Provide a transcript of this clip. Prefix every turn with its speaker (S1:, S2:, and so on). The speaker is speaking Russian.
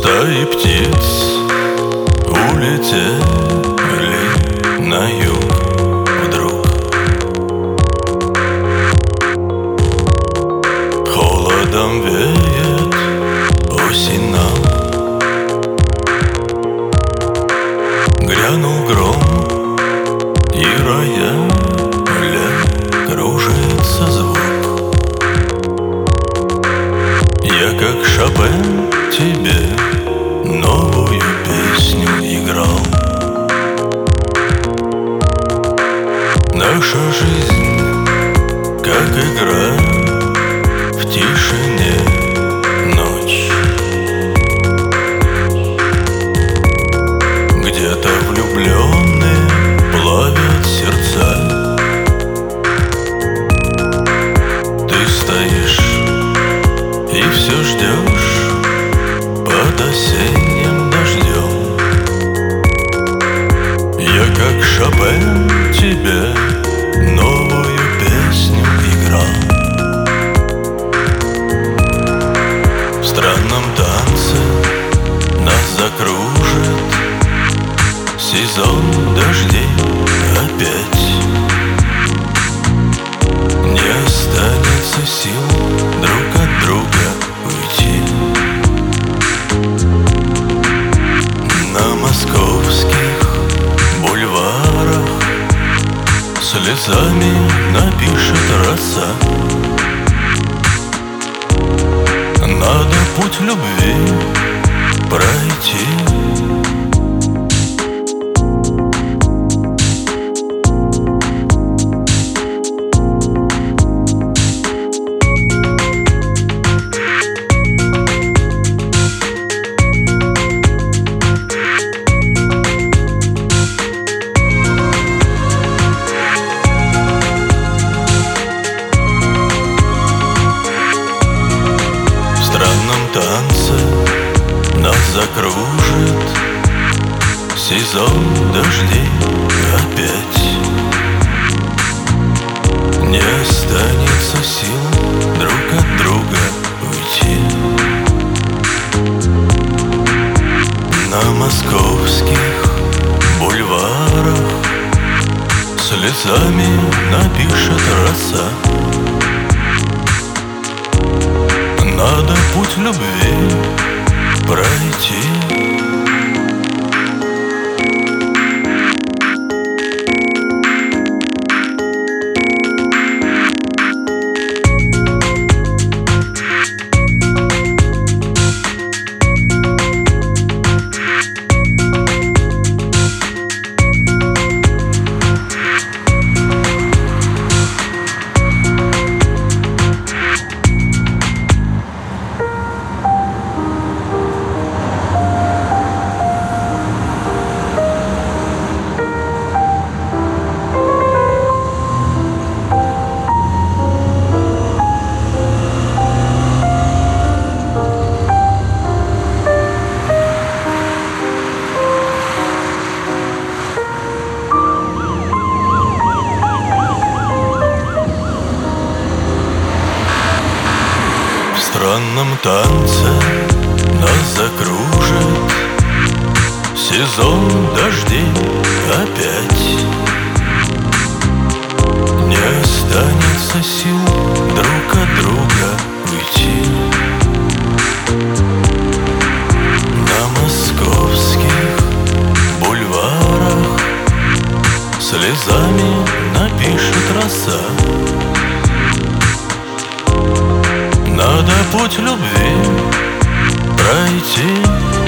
S1: Стаи птиц улетели на юг вдруг. Холодом веет осень нам. Грянул гром, и рояля кружится звук. Я как Шопен тебе новую песню играл. Наша жизнь как игра в тишине ночь. Где-то влюбленные плавят сердца. Ты стоишь и все ждешь под осенним дождем. Я как Шопен тебе новую песню играл. В странном танце нас закружит сезон дождей опять. Не останется сил друг от друга уйти. На московских бульварах слезами напишет роса. Надо путь любви пройти. Танце нас закружит сезон дождей опять. Не останется сил друг от друга уйти. На московских бульварах слезами напишет роса. Надо путь любви пройти. В странном танце нас закружит сезон дождей опять. Не останется сил друг от друга уйти. На московских бульварах слезами напишет роса. Надо путь любви пройти.